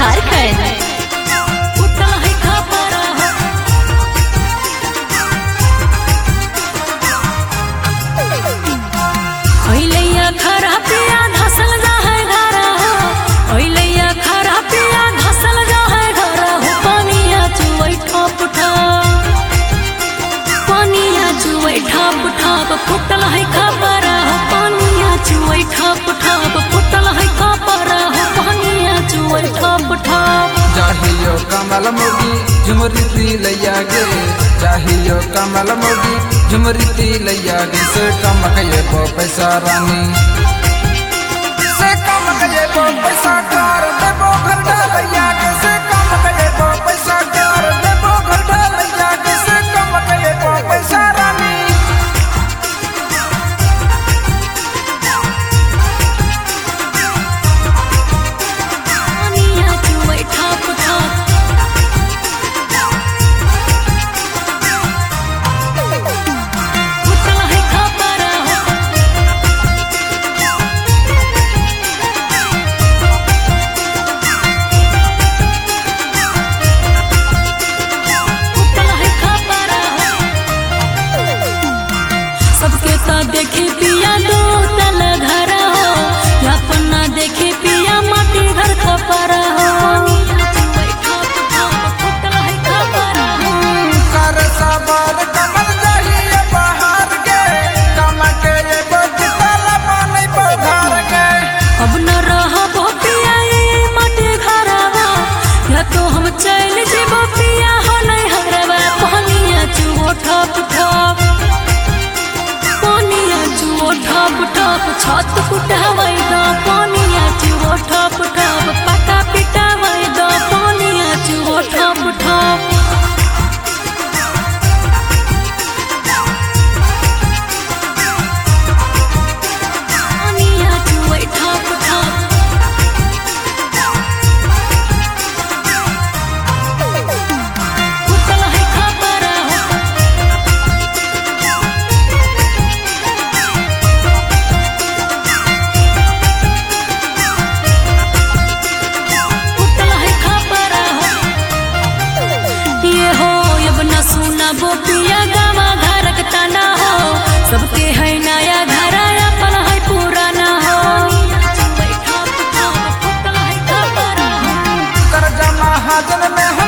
झारखंड। ठप ठप फुटल है खबर हो पानिया चुए ठप ठप फुटल है खबर हो पानिया चुए ठप ठप। चाहियो कमल मोगी झुमरी लैया गे, चाहियो कमल मोगी झुमरी लैया गे। से कम कहे बो पैसा रानी, से कम कहे बो पैसा कर देबो घर डालैया गे। से कम कहे बो पैसा कर देबो घर डालैया गे। से कम कहे बो पैसा रानी। देखे पिया दो तल घर हो या पन्ना देखे पिया माटी घर खपरा हो। कर सबर कमल जाइए बाहर के कम के ये बचतला पानी पधार के। अब न रहा बो पिया ये माटी घर हो या तो हम चल जेबो पिया हो नहीं हरवा पानिया चुओ ठप ठप ठप ठप छत फुटावै द पानिया चुओ ठप ठप पटा पिटावै द पानिया चुओ ठप ठप। पानिया चुओ ठप ठप फुटल है खबर हो बो पिया गावा घरक तना हो सबके है नया घर अपन है पुराना हो। कर जमा हाजन में